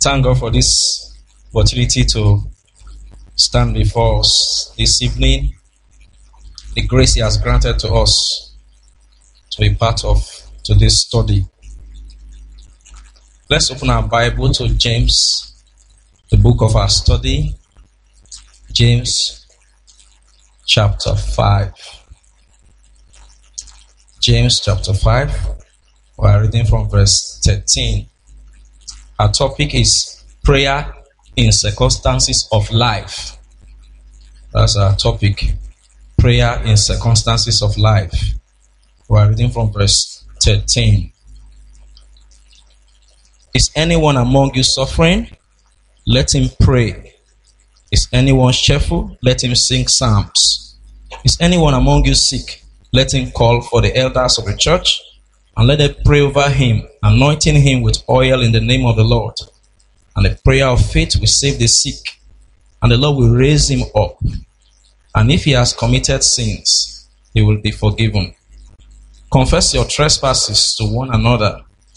Thank God for this opportunity to stand before us this evening. The grace He has granted to us to be part of today's study. Let's open our Bible to James, the book of our study. James chapter 5. James chapter 5. We are reading from verse 13. Our topic is prayer in circumstances of life. That's our topic. Prayer in circumstances of life. We are reading from verse 13. Is anyone among you suffering? Let him pray. Is anyone cheerful? Let him sing psalms. Is anyone among you sick? Let him call for the elders of the church, and let them pray over him, anointing him with oil in the name of the Lord. And the prayer of faith will save the sick, and the Lord will raise him up. And if he has committed sins, he will be forgiven. Confess your trespasses to one another,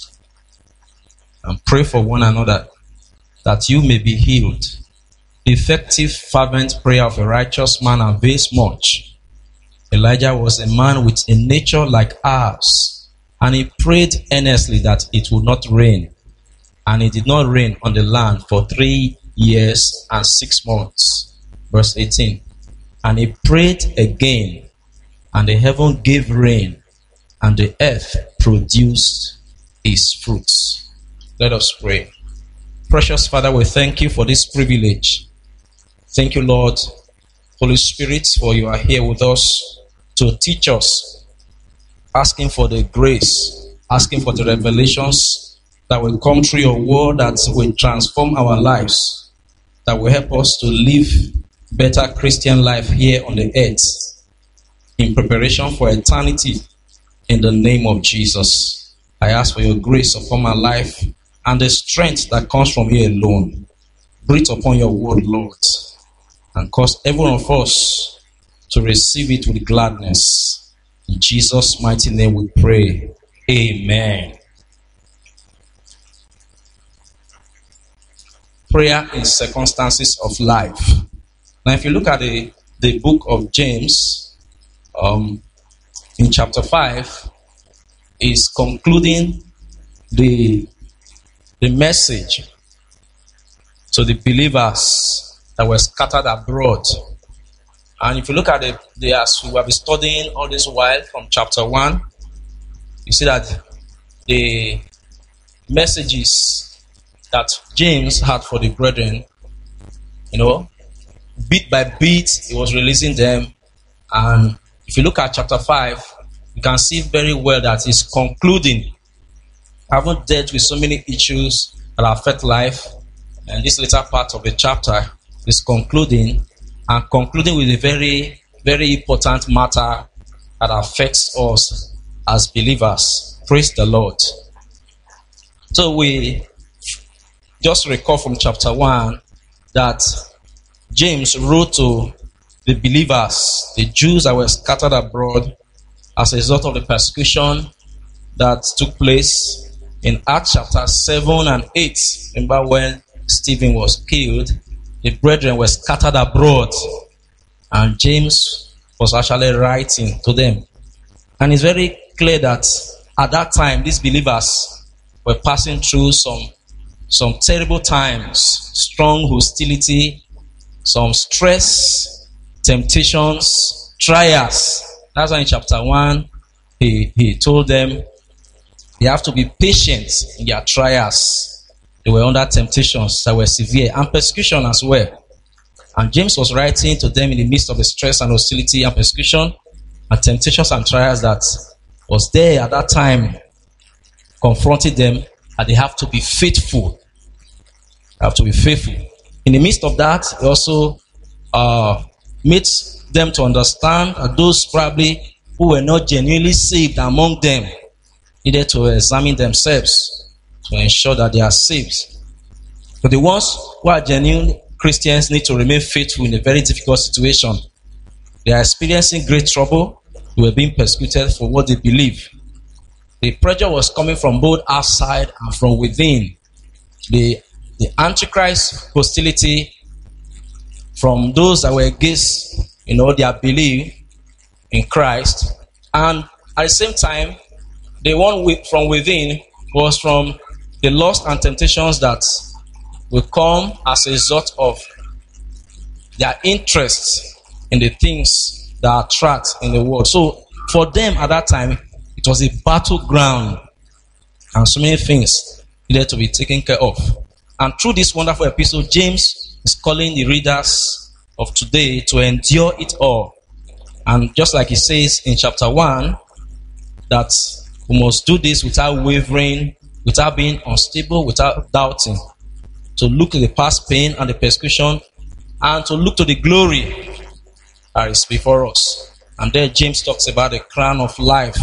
and pray for one another, that you may be healed. The effective, fervent prayer of a righteous man avails much. Elijah was a man with a nature like ours, and he prayed earnestly that it would not rain. And it did not rain on the land for 3 years and 6 months. Verse 18. And he prayed again, and the heaven gave rain, and the earth produced its fruits. Let us pray. Precious Father, we thank you for this privilege. Thank you, Lord, Holy Spirit, for you are here with us to teach us, asking for the grace, asking for the revelations that will come through your word, that will transform our lives, that will help us to live better Christian life here on the earth in preparation for eternity. In the name of Jesus, I ask for your grace upon my life and the strength that comes from you alone. Breathe upon your word, Lord, and cause every one of us to receive it with gladness. In Jesus' mighty name we pray. Amen. Prayer in circumstances of life. Now, if you look at the book of James, in chapter 5, is concluding the message to the believers that were scattered abroad. And if you look at as we have been studying all this while from chapter 1, you see that the messages that James had for the brethren, bit by bit, he was releasing them. And if you look at chapter 5, you can see very well that he's concluding. I haven't dealt with so many issues that affect life, and this later part of the chapter is concluding with a very, very important matter that affects us as believers. Praise the Lord. So we just recall from chapter 1 that James wrote to the believers, the Jews that were scattered abroad as a result of the persecution that took place in Acts chapter 7 and 8. Remember when Stephen was killed, the brethren were scattered abroad, and James was actually writing to them. And it's very clear that at that time, these believers were passing through some terrible times, strong hostility, some stress, temptations, trials. That's why in chapter 1, he told them they have to be patient in their trials. They were under temptations that were severe and persecution as well. And James was writing to them in the midst of the stress and hostility and persecution and temptations and trials that was there at that time, confronting them, and they have to be faithful. They have to be faithful. In the midst of that, he also made them to understand that those probably who were not genuinely saved among them needed to examine themselves to ensure that they are saved. But the ones who are genuine Christians need to remain faithful in a very difficult situation. They are experiencing great trouble. They were being persecuted for what they believe. The pressure was coming from both outside and from within. The the Antichrist hostility from those that were against, their belief in Christ. And at the same time, the one from within was from the lust and temptations that will come as a result of their interest in the things that attract in the world. So for them at that time, it was a battleground, and so many things needed to be taken care of. And through this wonderful epistle, James is calling the readers of today to endure it all. And just like he says in chapter 1, that we must do this without wavering, without being unstable, without doubting. To look at the past pain and the persecution, and to look to the glory that is before us. And there James talks about the crown of life,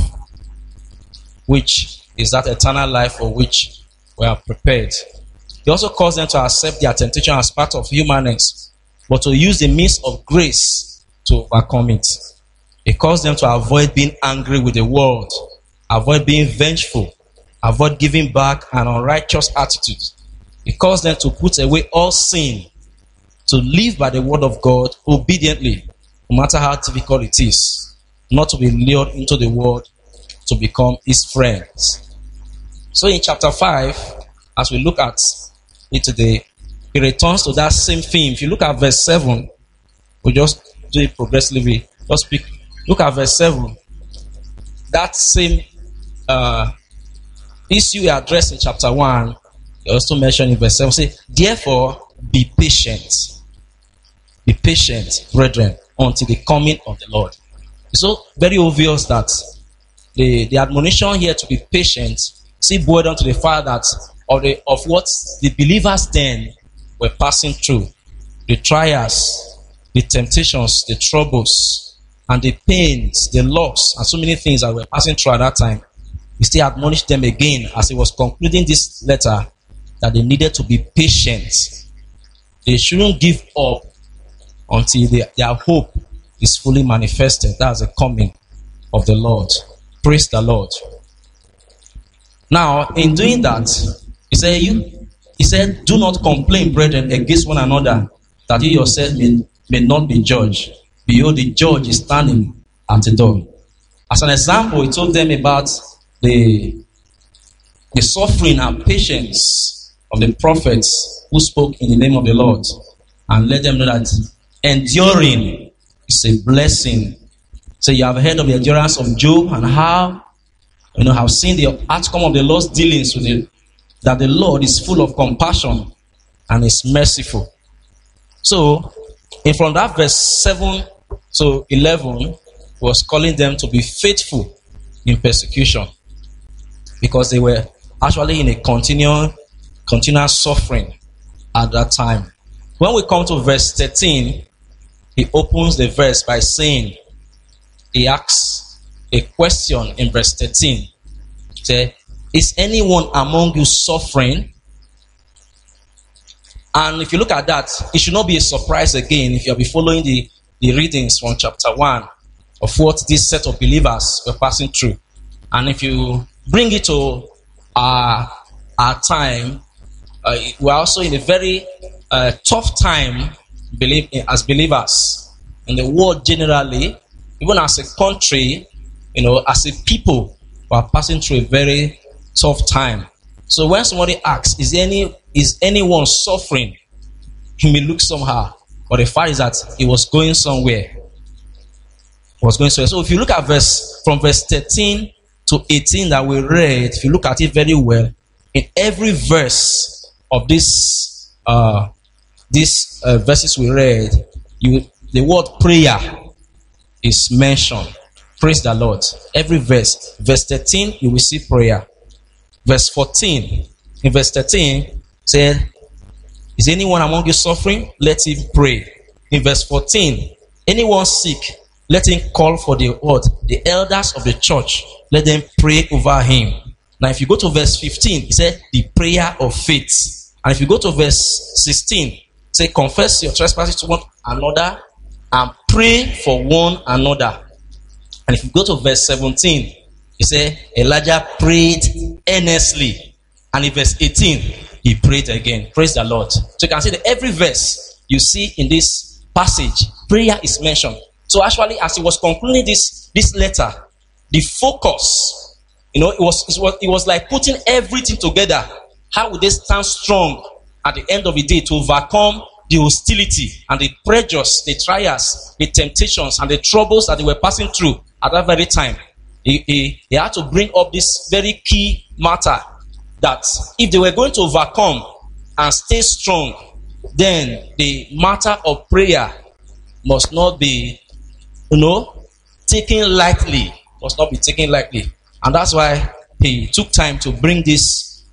which is that eternal life for which we are prepared. He also calls them to accept their temptation as part of humanness, but to use the means of grace to overcome it. He calls them to avoid being angry with the world, avoid being vengeful, avoid giving back an unrighteous attitude. He calls them to put away all sin, to live by the word of God obediently, no matter how difficult it is, not to be lured into the world to become his friends. So in chapter 5, as we look at it today, he returns to that same theme. If you look at verse 7, we'll just do it progressively. Look at verse 7. That same issue he addressed in chapter 1, he also mentioned in verse 7. Say, therefore, be patient. Be patient, brethren, until the coming of the Lord. It's so very obvious that the admonition here to be patient, see, boiled down to the fact that of what the believers then were passing through, the trials, the temptations, the troubles, and the pains, the loss, and so many things that were passing through at that time. He still admonished them again as he was concluding this letter that they needed to be patient. They shouldn't give up until their hope is fully manifested. That's the coming of the Lord. Praise the Lord. Now, in doing that, he said, do not complain, brethren, against one another, that you yourselves may not be judged. Behold, the judge is standing at the door. As an example, he told them about the suffering and patience of the prophets who spoke in the name of the Lord, and let them know that enduring is a blessing. So you have heard of the endurance of Job and how have seen the outcome of the Lord's dealings with it, that the Lord is full of compassion and is merciful. So, in from that verse 7 to 11, was calling them to be faithful in persecution, because they were actually in a continual suffering at that time. When we come to verse 13, he opens the verse by saying, he asks a question in verse 13. Say, is anyone among you suffering? And if you look at that, it should not be a surprise again if you'll be following the readings from chapter 1 of what this set of believers were passing through. And if you bring it to our time, we're also in a very tough time as believers in the world generally, even as a country, as a people, we're passing through a very tough time. So when somebody asks, is anyone suffering? He may look somehow, but the fact is that he was going somewhere. So if you look at from verse 13 to 18 that we read, if you look at it very well, in every verse of these verses we read, the word prayer is mentioned. Praise the Lord. Every verse. Verse 13, you will see prayer. Verse 14. In verse 13, said, is anyone among you suffering? Let him pray. In verse 14, anyone sick, let him call for the elders of the church. Let them pray over him. Now, if you go to verse 15, it said, the prayer of faith. And if you go to verse 16, say, confess your trespasses to one another and pray for one another. And if you go to verse 17, it says, Elijah prayed earnestly. And in verse 18, he prayed again. Praise the Lord. So you can see that every verse you see in this passage, prayer is mentioned. So actually, as he was concluding this letter, the focus, it was like putting everything together. How would they stand strong at the end of the day to overcome the hostility and the pressures, the trials, the temptations, and the troubles that they were passing through at that very time? He had to bring up this very key matter, that if they were going to overcome and stay strong, then the matter of prayer must not be, taken lightly. Must not be taken lightly. And that's why he took time to bring this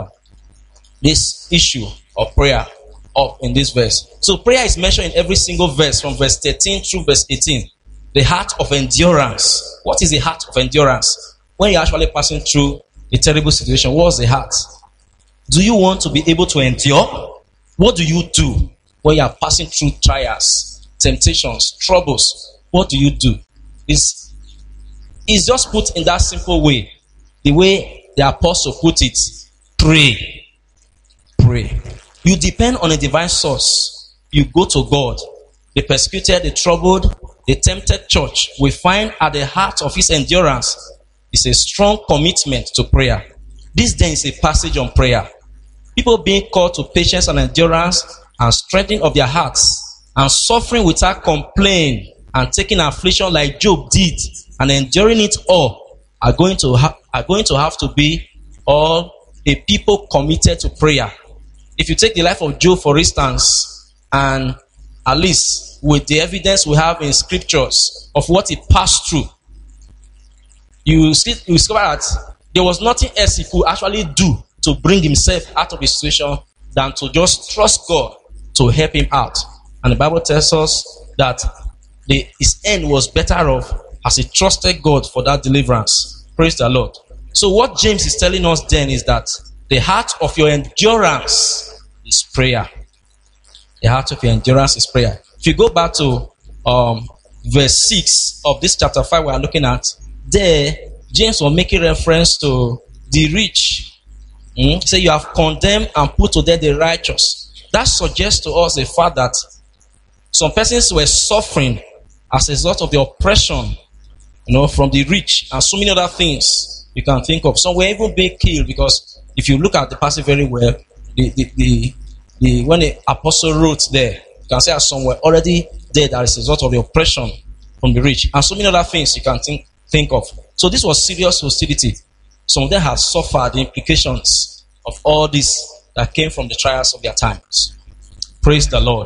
issue of prayer up in this verse. So prayer is mentioned in every single verse from verse 13 through verse 18. The heart of endurance. What is the heart of endurance? When you're actually passing through a terrible situation, what's the heart? Do you want to be able to endure? What do you do when you are passing through trials, temptations, troubles? What do you do? It's just put in that simple way. The way the apostle put it, pray. Pray. You depend on a divine source. You go to God. The persecuted, the troubled, the tempted church, we find at the heart of his endurance is a strong commitment to prayer. This then is a passage on prayer. People being called to patience and endurance and strengthening of their hearts and suffering without complaint and taking affliction like Job did and enduring it all are going to have to be all a people committed to prayer. If you take the life of Job, for instance, and at least with the evidence we have in scriptures of what he passed through, you discover that there was nothing else he could actually do to bring himself out of the situation than to just trust God to help him out. And the Bible tells us that his end was better off as he trusted God for that deliverance. Praise the Lord. So what James is telling us then is that the heart of your endurance is prayer. The heart of your endurance is prayer. If you go back to verse 6 of this chapter 5 we are looking at, there James was making reference to the rich. Say you have condemned and put to death the righteous. That suggests to us the fact that some persons were suffering as a result of the oppression, from the rich and so many other things you can think of. Some were even being killed, because if you look at the passage very well, when the apostle wrote there, you can see that some were already dead as a result of the oppression from the rich, and so many other things you can think of. So this was serious hostility. Some of them have suffered the implications of all this that came from the trials of their times. Praise the Lord.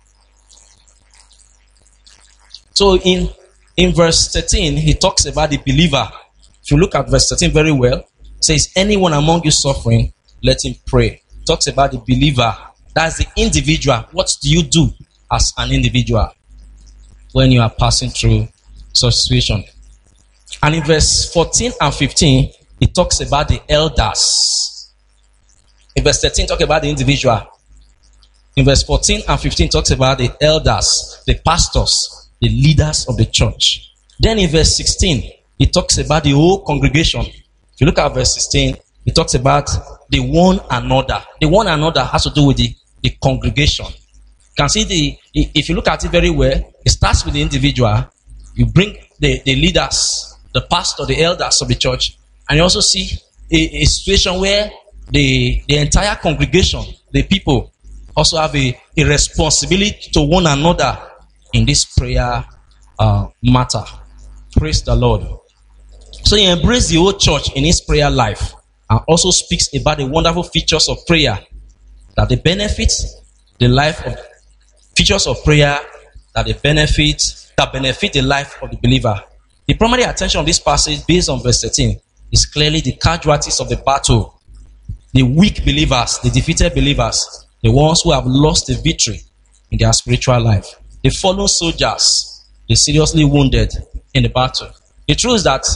So in verse 13, he talks about the believer. If you look at verse 13 very well, it says, anyone among you suffering, let him pray. It talks about the believer. That's the individual. What do you do as an individual when you are passing through such situation? And in verse 14 and 15, it talks about the elders. In verse 13, talks about the individual. In verse 14 and 15, talks about the elders, the pastors, the leaders of the church. Then in verse 16, it talks about the whole congregation. If you look at verse 16, it talks about the one another. The one another has to do with the congregation. You can see if you look at it very well, it starts with the individual. You bring the leaders, the pastor, the elders of the church, and you also see a situation where the entire congregation, the people, also have a responsibility to one another in this prayer matter. Praise the Lord. So he embraced the whole church in his prayer life, and also speaks about the wonderful features of prayer, that they benefit the life of features of prayer that benefit the life of the believer. The primary attention of this passage, based on verse 13, is clearly the casualties of the battle, the weak believers, the defeated believers, the ones who have lost the victory in their spiritual life, the fallen soldiers, the seriously wounded in the battle. The truth is that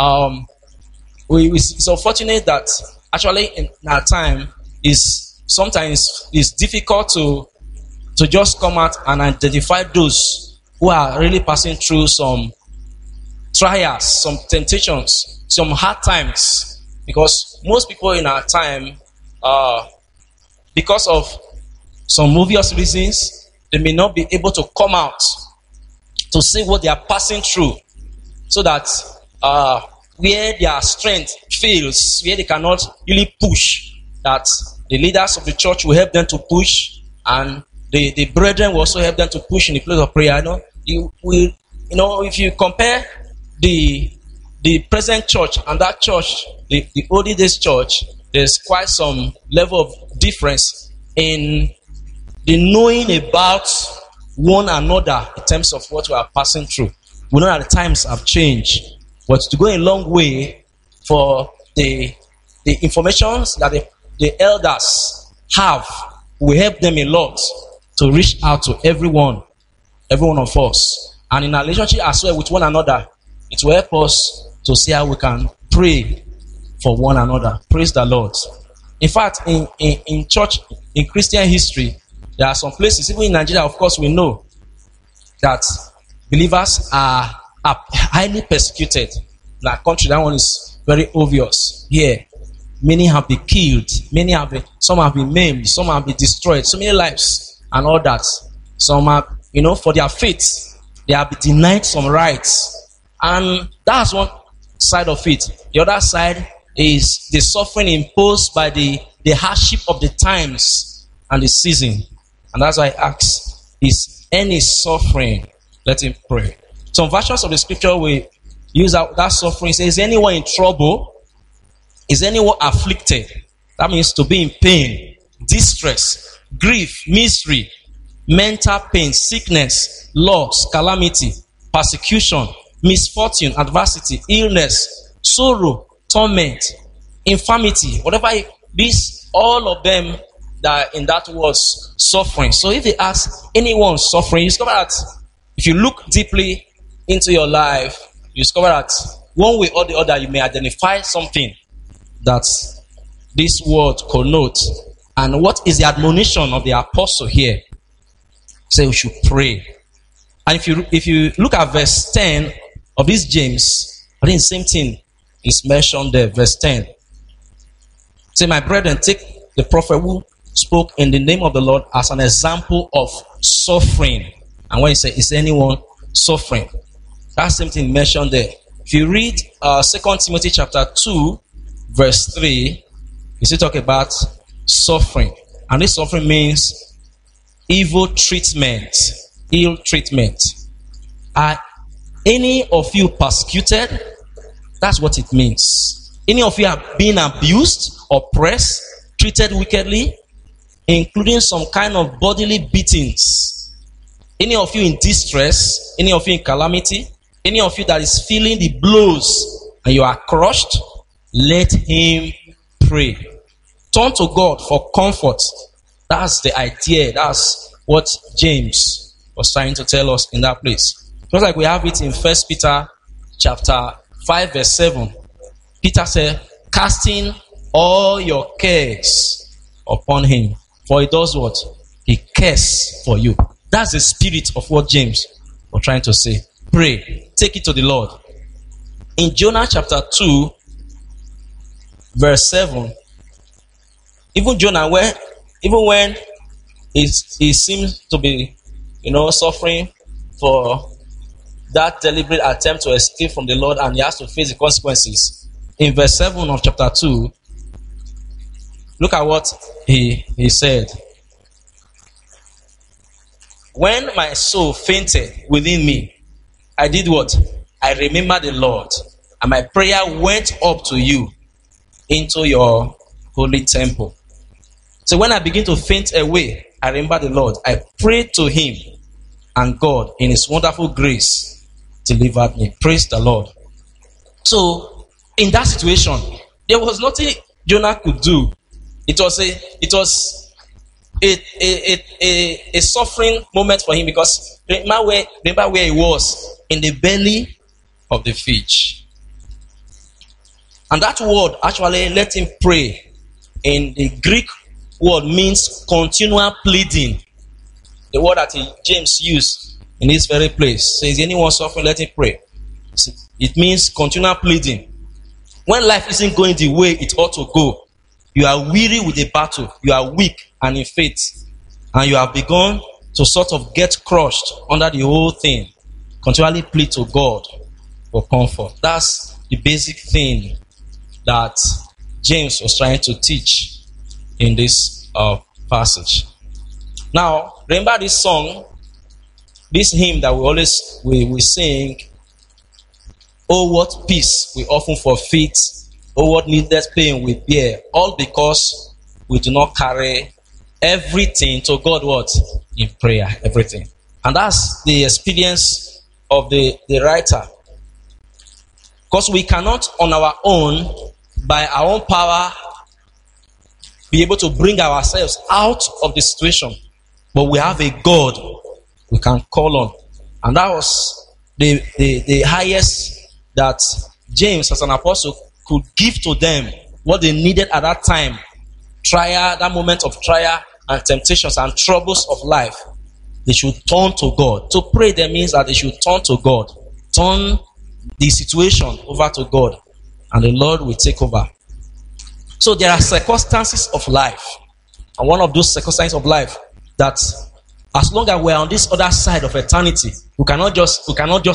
it's unfortunate that actually in our time sometimes it's difficult to just come out and identify those who are really passing through some trials, some temptations, some hard times. Because most people in our time because of some obvious reasons, they may not be able to come out to say what they are passing through, so that where their strength fails, where they cannot really push, that the leaders of the church will help them to push, and the brethren will also help them to push in the place of prayer. If you compare the present church and that church, the olden days church, there's quite some level of difference in the knowing about one another in terms of what we are passing through. We know that the times have changed, but to go a long way for the information that the elders have will help them a lot to reach out to every one of us. And in our relationship as well with one another, it will help us to see how we can pray for one another. Praise the Lord. In fact, in church, in Christian history, there are some places, even in Nigeria, of course, we know that believers are highly persecuted. In our country, that one is very obvious. Here, many have been killed, some have been maimed, some have been destroyed, so many lives and all that. Some have, for their faith, they have been denied some rights. And that's one side of it. The other side is the suffering imposed by the hardship of the times and the season. And that's why I ask, is any suffering? Let him pray. Some versions of the scripture will use that suffering. Say, is anyone in trouble? Is anyone afflicted? That means to be in pain, distress, grief, misery, mental pain, sickness, loss, calamity, persecution, misfortune, adversity, illness, sorrow, torment, infirmity, whatever this, all of them that in that was suffering. So if they ask anyone suffering, you discover that if you look deeply into your life, you discover that one way or the other you may identify something that this word connotes. And what is the admonition of the apostle here? Say we should pray. And if you look at verse 10 of this James, I think the same thing is mentioned there. Verse 10. Say, my brethren, take the prophet who spoke in the name of the Lord as an example of suffering. And when he said, is anyone suffering? That same thing mentioned there. If you read 2 Timothy chapter 2, verse 3, you still talk about suffering. And this suffering means evil treatment, ill treatment. Are any of you persecuted? That's what it means. Any of you are being abused, oppressed, treated wickedly, including some kind of bodily beatings. Any of you in distress, any of you in calamity, any of you that is feeling the blows and you are crushed, let him pray. Turn to God for comfort. That's the idea. That's what James was trying to tell us in that place. Just like we have it in 1 Peter chapter 5 verse 7. Peter said, casting all your cares upon him. For he does what? He cares for you. That's the spirit of what James was trying to say. Pray. Take it to the Lord. In Jonah chapter 2 verse 7, even Jonah, when he seems to be, suffering for that deliberate attempt to escape from the Lord, and he has to face the consequences. In verse 7 of chapter 2, look at what he said. When my soul fainted within me, I did what? I remembered the Lord, and my prayer went up to you into your holy temple. So when I begin to faint away, I remember the Lord. I prayed to him, and God, in his wonderful grace, delivered me. Praise the Lord. So, in that situation, there was nothing Jonah could do. It was a suffering moment for him, because remember where he was, in the belly of the fish. And that word actually, let him pray, in the Greek word means continual pleading. The word that James used in this very place says, anyone suffering, let him pray. It means continual pleading. When life isn't going the way it ought to go, you are weary with the battle, you are weak, and in faith, and you have begun to sort of get crushed under the whole thing, continually plead to God for comfort. That's the basic thing that James was trying to teach in this passage. Now, remember this song, this hymn that we sing, "Oh, what peace we often forfeit, oh, what needless pain we bear, all because we do not carry everything to God what? In prayer, everything." And that's the experience of the writer. Because we cannot on our own, by our own power, be able to bring ourselves out of the situation. But we have a God we can call on. And that was the highest that James as an apostle could give to them, what they needed at that time. Trial, that moment of trial and temptations and troubles of life. They should turn to God. To pray there means that they should turn to God. Turn the situation over to God. And the Lord will take over. So there are circumstances of life. And one of those circumstances of life that as long as we're on this other side of eternity, we cannot just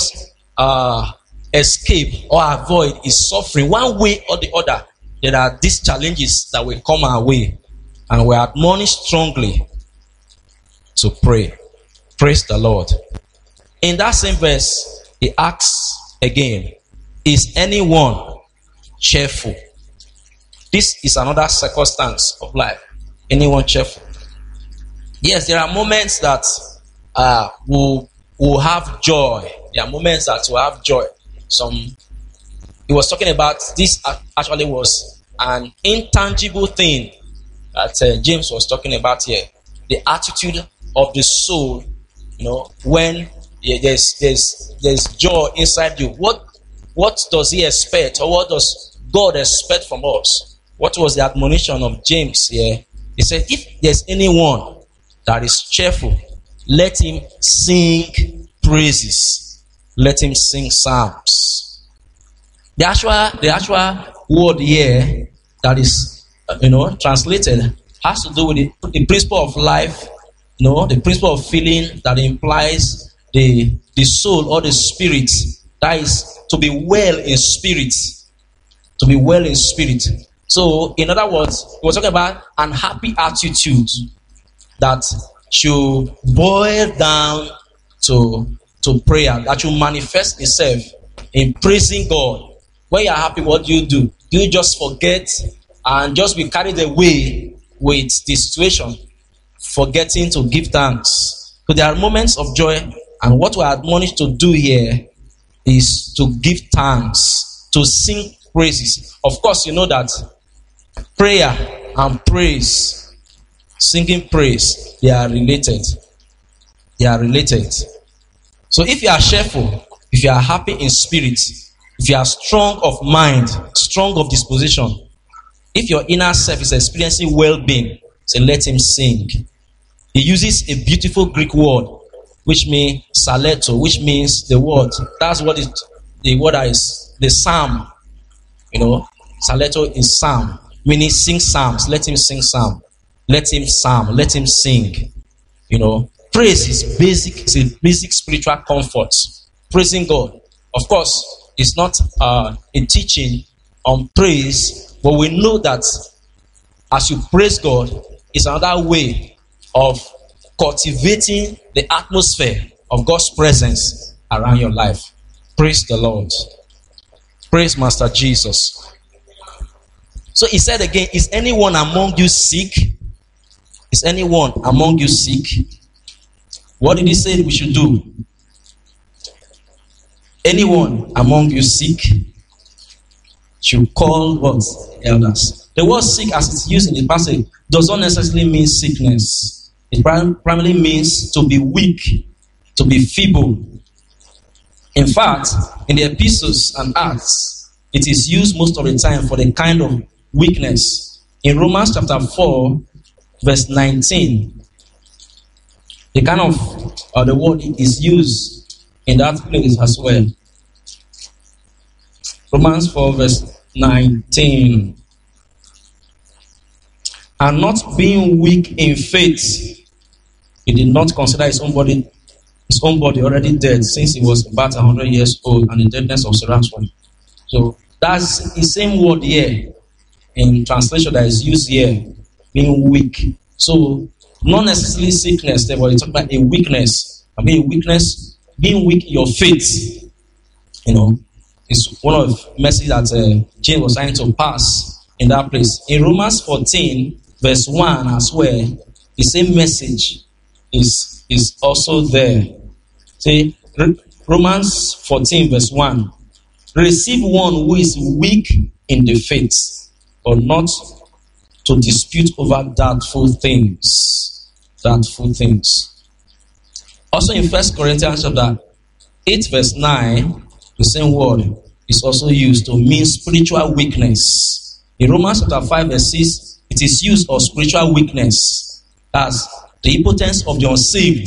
escape or avoid is suffering one way or the other. There are these challenges that will come our way, and we are admonished strongly to pray. Praise the Lord. In that same verse, he asks again, is anyone cheerful? This is another circumstance of life. Anyone cheerful? Yes, there are moments that we'll have joy. There are moments that we'll have joy. He was talking about this actually was an intangible thing that James was talking about here. The attitude of the soul, when there's joy inside you. What does he expect, or what does God expect from us? What was the admonition of James here? He said, if there's anyone that is cheerful, let him sing praises. Let him sing psalms. The actual word here that is, translated has to do with the principle of life, the principle of feeling that implies the soul or the spirit. That is to be well in spirit. To be well in spirit. So, in other words, we're talking about an happy attitude that should boil down to prayer, that should manifest itself in praising God. When you are happy, what do? Do you just forget and just be carried away with the situation, forgetting to give thanks? So there are moments of joy, and what we are admonished to do here is to give thanks, to sing praises. Of course, you know that prayer and praise, singing praise, they are related. They are related. So if you are cheerful, if you are happy in spirit, if you are strong of mind, strong of disposition, if your inner self is experiencing well-being, so let him sing. He uses a beautiful Greek word, which means saleto, which means the word. That's what the word is, the psalm. Saleto is psalm, meaning sing psalms. Let him sing psalm. Let him psalm. Let him sing. Praise is basic. It's a basic spiritual comfort. Praising God. Of course, it's not a teaching on praise, but we know that as you praise God, it's another way of cultivating the atmosphere of God's presence around your life. Praise the Lord. Praise Master Jesus. So he said again, is anyone among you sick? Is anyone among you sick? What did he say we should do? Anyone among you sick should call what? Elders. The word sick, as it's used in the passage, does not necessarily mean sickness. It primarily means to be weak, to be feeble. In fact, in the epistles and acts, it is used most of the time for the kind of weakness. In Romans chapter 4, verse 19, the kind of the word is used in that place as well. Romans 4, verse 19. and not being weak in faith, he did not consider his own body already dead, since he was about 100 years old, and the deadness of Sarah's womb. So that's the same word here in translation that is used here, being weak. So not necessarily sickness there, but it's talking about a weakness. I mean, being weak in your faith, is one of the messages that James was trying to pass in that place. In Romans 14, verse 1 as well, the same message is also there. See, Romans 14, verse 1. Receive one who is weak in the faith, but not to dispute over doubtful things. Also in 1 Corinthians chapter 8, verse 9, the same word is also used to mean spiritual weakness. In Romans chapter 5, verse 6, it is used of spiritual weakness as the impotence of the unsaved.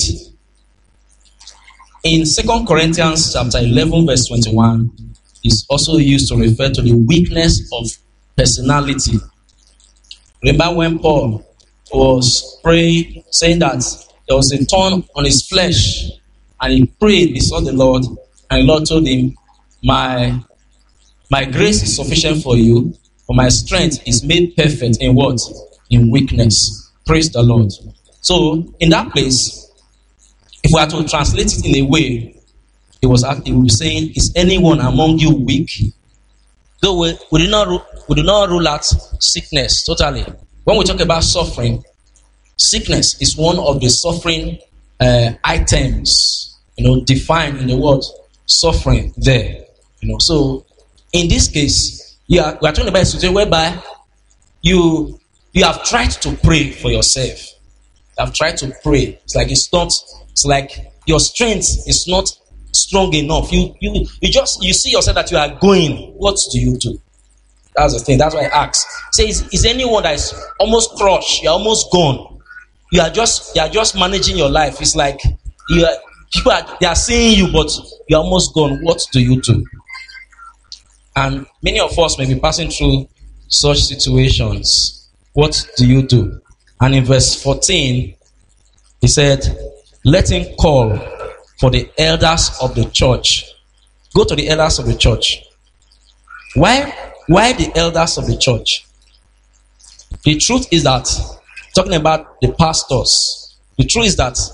In 2 Corinthians chapter 11, verse 21, is also used to refer to the weakness of personality. Remember when Paul was praying, saying that there was a thorn on his flesh, and he prayed before the Lord, and the Lord told him, My grace is sufficient for you, for my strength is made perfect in what? In weakness. Praise the Lord. So, in that place, if we are to translate it in a way, he was saying, is anyone among you weak? Though we do not rule out sickness totally. When we talk about suffering, sickness is one of the suffering items, defined in the word suffering there. So in this case, we are talking about a situation whereby you have tried to pray for yourself. You have tried to pray. It's like your strength is not strong enough. You see yourself that you are going. What do you do? That's the thing. That's why I ask. Say, is anyone that is almost crushed? You're almost gone. You are just managing your life. It's like they are seeing you, but you're almost gone. What do you do? And many of us may be passing through such situations. What do you do? And in verse 14, he said, let him call for the elders of the church. Go to the elders of the church. Why the elders of the church? The truth is that, talking about the pastors, the truth is that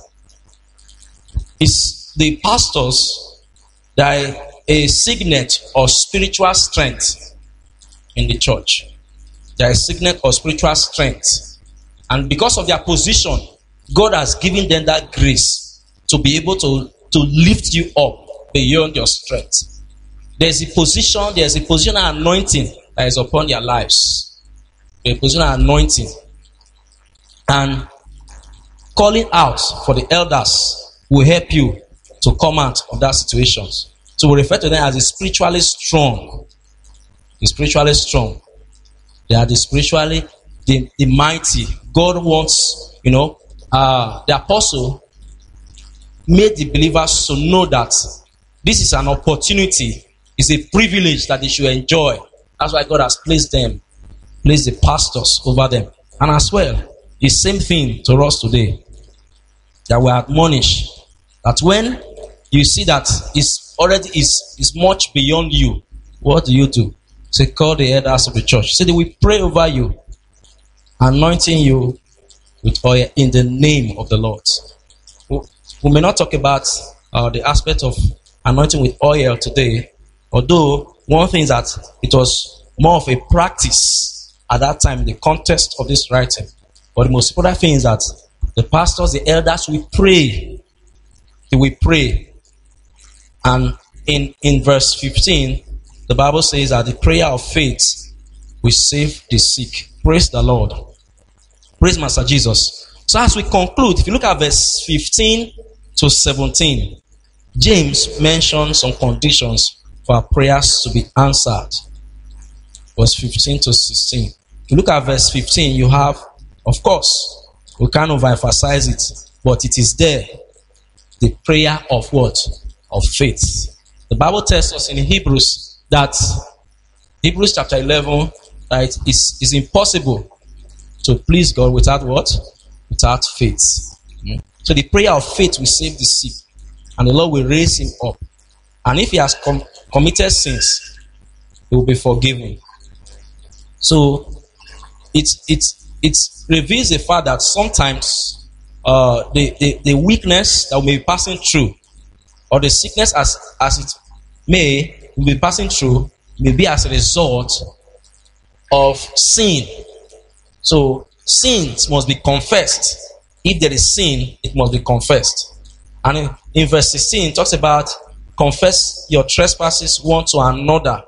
it's the pastors that are a signet of spiritual strength in the church. They are a signet of spiritual strength. And because of their position, God has given them that grace to be able to lift you up beyond your strength. There's a positional anointing that is upon their lives. A positional anointing. And calling out for the elders will help you to come out of that situation. So we refer to them as the spiritually strong. The spiritually strong. They are the mighty. God wants, the apostle made the believers to know that this is an opportunity, it's a privilege that they should enjoy. That's why God has placed the pastors over them. And as well, the same thing to us today. That we admonish that when you see that it's much beyond you, what do you do? Say, call the elders of the church. Say, they will pray over you, anointing you with oil in the name of the Lord. We may not talk about the aspect of anointing with oil today, although one thing is that it was more of a practice at that time in the context of this writing. But the most important thing is that the pastors, the elders will pray. They will pray. And in verse 15, the Bible says that the prayer of faith will save the sick. Praise the Lord. Praise Master Jesus. So as we conclude, if you look at verse 15 to 17, James mentions some conditions for our prayers to be answered. Verse 15 to 16. If you look at verse 15, you have, of course, we can't overemphasize it, but it is there. The prayer of what? Of faith. The Bible tells us in Hebrews chapter 11, that it's impossible to please God without what? Without faith. So the prayer of faith will save the sick, and the Lord will raise him up. And if he has committed sins, he will be forgiven. So it reveals the fact that sometimes the weakness that we may be passing through, or the sickness as it may be passing through, may be as a result of sin. So sins must be confessed. If there is sin, it must be confessed. And in verse 16, it talks about confess your trespasses one to another.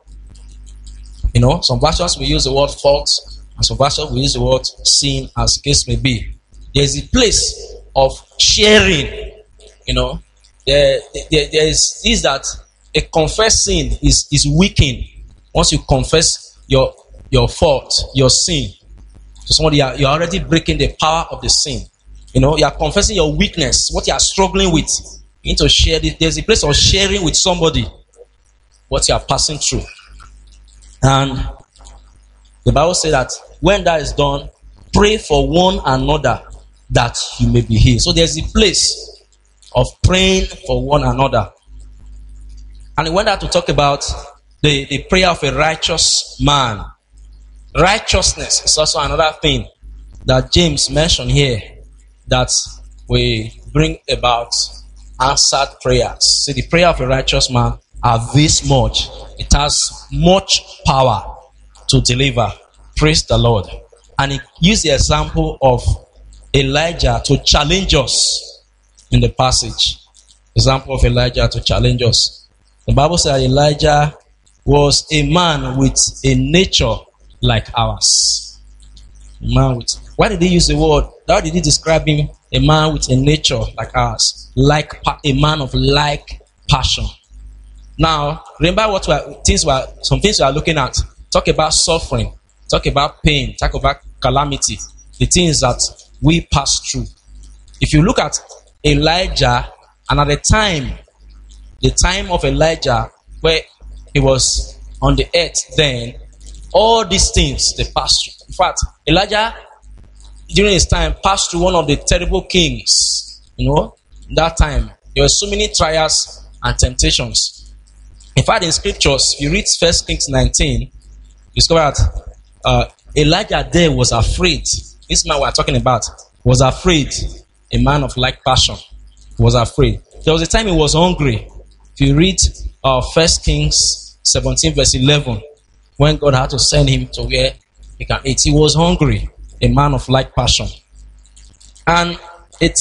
Some versions will use the word fault, and some versions will use the word sin, as the case may be. There is a place of sharing. There is this that a confessed sin is weakened once you confess your fault, your sin. To somebody, you're already breaking the power of the sin. You are confessing your weakness, what you are struggling with. You need to share it. There's a place of sharing with somebody what you are passing through. And the Bible says that when that is done, pray for one another that you may be healed. So there's a place of praying for one another. And he went out to talk about the prayer of a righteous man. Righteousness is also another thing that James mentioned here that we bring about answered prayers. See, the prayer of a righteous man avails much. It has much power to deliver. Praise the Lord. And he used the example of Elijah to challenge us in the passage. Example of Elijah to challenge us. The Bible says that Elijah was a man with a nature like ours. Why did he use the word? How did he describe him? A man with a nature like ours. Like a man of like passion. Now, remember some things we are looking at. Talk about suffering. Talk about pain. Talk about calamity. The things that we pass through. If you look at Elijah, and at the time of Elijah, where he was on the earth then, all these things they passed through. In fact, Elijah, during his time, passed through one of the terrible kings. That time, there were so many trials and temptations. In fact, in scriptures, if you read 1 Kings 19, you discover that Elijah there was afraid. This man we're talking about was afraid. A man of like passion was afraid. There was a time he was hungry. If you read 1 Kings 17 verse 11, when God had to send him to where he can eat, he was hungry. A man of like passion. And there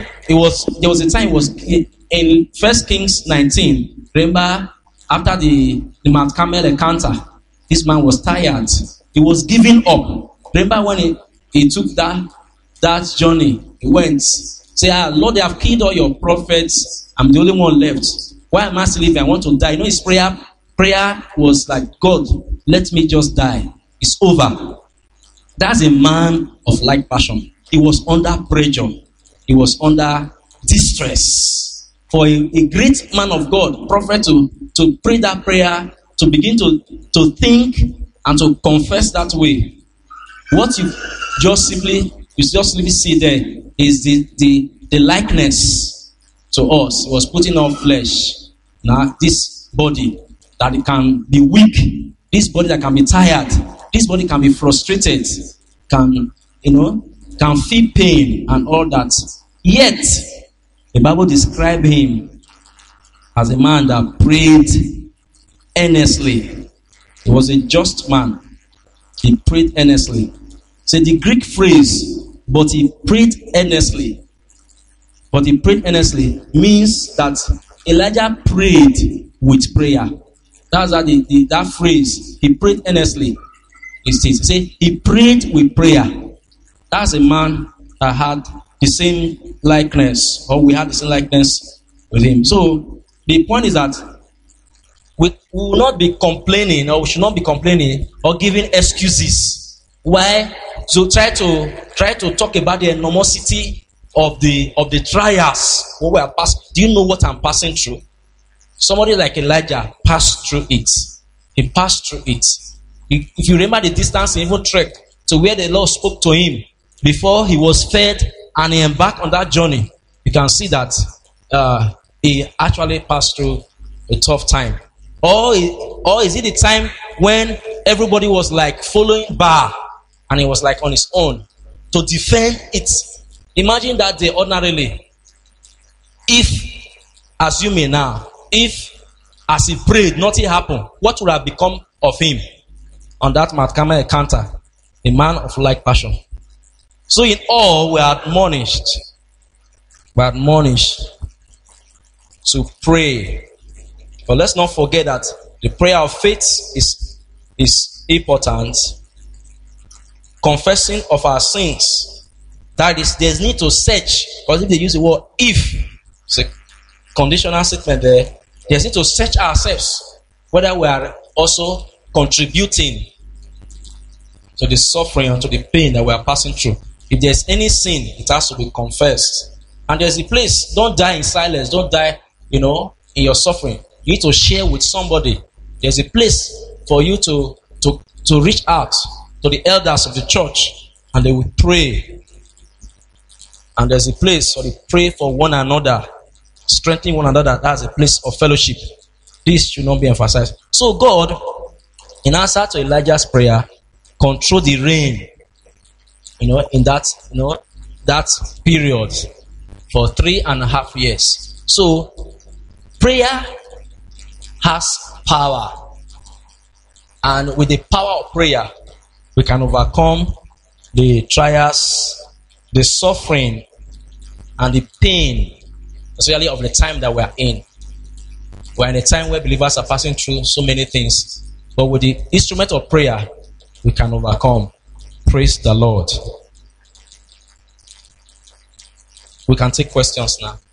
was a time he was in 1 Kings 19. Remember, after the Mount Carmel encounter, this man was tired. He was giving up. Remember when he took that journey, he went, say, Lord, they have killed all your prophets. I'm the only one left. Why am I still living? I want to die. His prayer was like, God, let me just die. It's over. That's a man of like passion. He was under pressure. He was under distress. For a great man of God, prophet, to pray that prayer, to begin to think and to confess that way. What you just simply see there is the likeness to us. It was putting on flesh. Now this body that it can be weak, this body that can be tired, this body can be frustrated, can feel pain and all that. Yet the Bible describes him as a man that prayed earnestly. He was a just man. He prayed earnestly. So the Greek phrase, but he prayed earnestly. But he prayed earnestly means that Elijah prayed with prayer. That's that phrase. He prayed earnestly. It says, he prayed with prayer. That's a man that had the same likeness, or we had the same likeness with him. So the point is that we will not be complaining, or we should not be complaining or giving excuses. Why? So try to talk about the enormosity of the trials. What we are passing. Do you know what I'm passing through? Somebody like Elijah passed through it. He passed through it. If you remember the distance he even trekked to where the Lord spoke to him before he was fed and he embarked on that journey, you can see that he actually passed through a tough time. Or is it the time when everybody was like following Baal and he was like on his own to defend it? Imagine that day ordinarily. If, assuming now, if as he prayed, nothing happened, what would have become of him on that Mount Carmel encounter? A man of like passion. So in all, we are admonished. We are admonished to pray. But let's not forget that the prayer of faith is important. Confessing of our sins. That is, there's need to search. Because if they use the word if, it's a conditional statement there. There's need to search ourselves whether we are also contributing to the suffering and to the pain that we are passing through. If there's any sin, it has to be confessed. And there's a place. Don't die in silence. Don't die, in your suffering. You need to share with somebody. There's a place for you to reach out to the elders of the church, and they will pray. And there's a place for they pray for one another, strengthening one another. That's a place of fellowship. This should not be emphasized. So God, in answer to Elijah's prayer, controlled the rain, in that period for 3.5 years. So prayer has power, and with the power of prayer, we can overcome the trials, the suffering, and the pain, especially of the time that we are in. We're in a time where believers are passing through so many things, but with the instrument of prayer, we can overcome. Praise the Lord. We can take questions now.